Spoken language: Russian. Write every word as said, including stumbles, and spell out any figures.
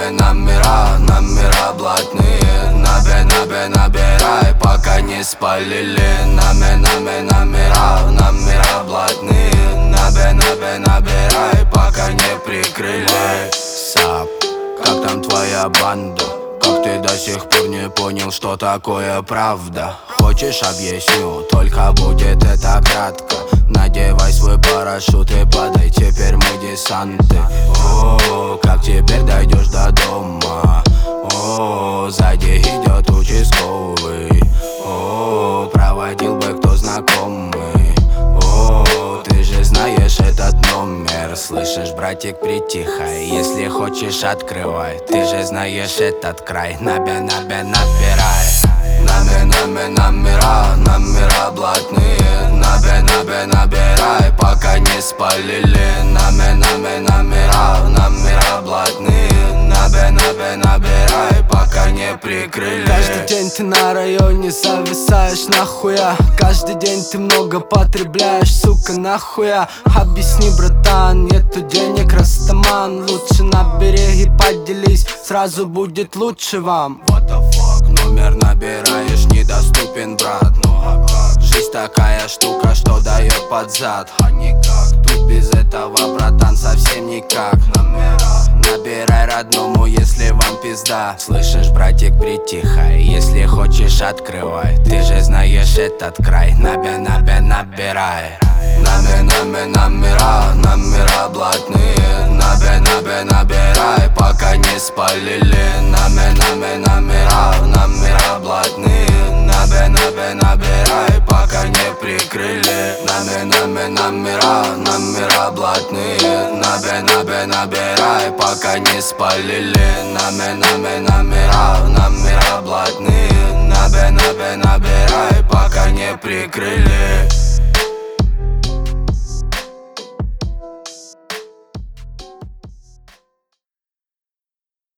нами номера, номера блатные. Набе, набе, набирай, пока не спалили. Нами, нами номера, номера блатные. Набе, набе, набирай, пока не прикрыли. Сап, как там твоя банда? Как ты до сих пор не понял, что такое правда? Хочешь, объясню, только будет это кратко. Надевай свой парашют и падай, теперь мы десанты. О, как теперь дойдешь до дома? О, сзади идет участковый. О, проводил бы кто знакомый. О, ты же знаешь этот номер. Слышишь, братик, притихай. Если хочешь, открывай. Ты же знаешь этот край. Набе, набе, набирай. Нами, нами номера, номера блатные. Набе, набе, набирай, пока не спалили. Нами, нами номера, номера блатные. Набе, набе, набирай, пока не прикрыли. Каждый день ты на районе зависаешь нахуя. Каждый день ты много потребляешь, сука, нахуя. Объясни, братан, нету денег, растаман. Лучше на береге поделись, сразу будет лучше вам. What the fuck? Номер набираешь, недоступен, брат. Ну а как? Жизнь такая штука, что дает под зад. А никак, тут без этого, братан, совсем никак. Номера набирай родному, если вам пизда. Слышишь, братик, притихай. Если хочешь, открывай. Ты же знаешь этот край. Набе, набе, набирай. Нами, нами номера, номера блатные. Набе, набе, набирай, пока не спалили. Нами, нами номера, номера блатные. Набе, набе, набирай, пока не прикрыли. Нами, нами номера, номера блатные. Набе, набе, набирай, пока не спалили. Нами, нами номера, номера блатные. Набе, набе, набирай, пока не прикрыли.